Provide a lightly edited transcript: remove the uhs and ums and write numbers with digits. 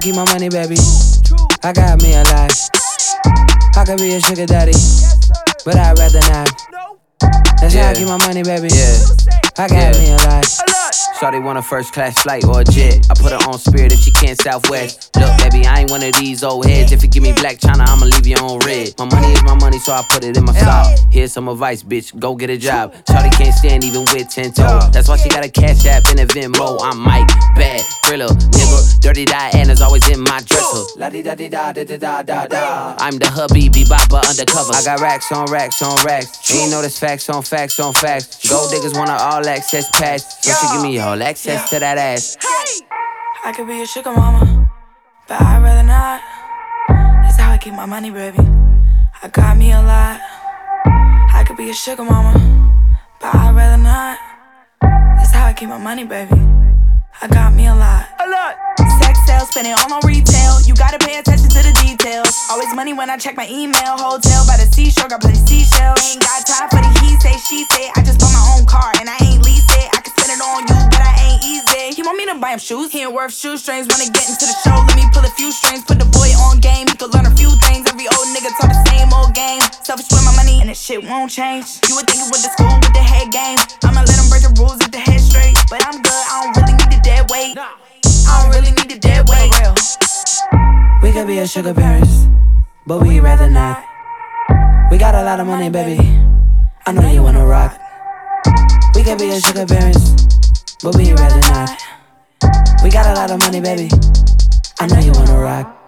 keep my money, baby. I got me a lot. I could be a sugar daddy, but I'd rather not. That's how I keep my money, baby. I got me a lot. Shawty want a first class flight or a jet. I put her on Spirit if she can't Southwest. Look, baby, I ain't one of these old heads. If you give me Black China, I'ma leave you on red. My money is my money, so I put it in my sock. Here's some advice, bitch, go get a job. Shawty can't stand even with 10 toes. That's why she got a cash app in a Venmo. I'm Mike, bad, thriller, nigga. Dirty Diana's always in my dresser. La-di-da-di-da-da-da-da-da. I'm the hubby, bebopper, undercover. I got racks on racks on racks. Ain't know this facts on facts on facts. Gold diggers want an all access pass. So she give me all access to that ass. I could be a sugar mama, but I'd rather not. That's how I keep my money, baby. I got me a lot. I could be a sugar mama, but I'd rather not. That's how I keep my money, baby. I got me a lot. Sex sales, spend it all on retail. You gotta pay attention to the details. Always money when I check my email. Hotel by the seashore, got plenty seashells. Ain't got time for the he say, she say. I just bought my own car and I ain't lease it. I can spend it on you, but I ain't easy. He want me to buy him shoes, he ain't worth shoestrings. Wanna get into the show, let me pull a few strings. Put the boy on game, he could learn a few things. Every old nigga talk the same old game. Selfish with my money and this shit won't change. You would think it with the school with the head game. I'ma let him break the rules if the head straight. But I'm good, I don't really need the dead weight. I don't really need the dead weight. We could be a sugar parents, but we'd rather not. We got a lot of money, baby. I know you wanna rock. We could be a sugar parents, but we'd rather not. We got a lot of money, baby. I know you wanna rock.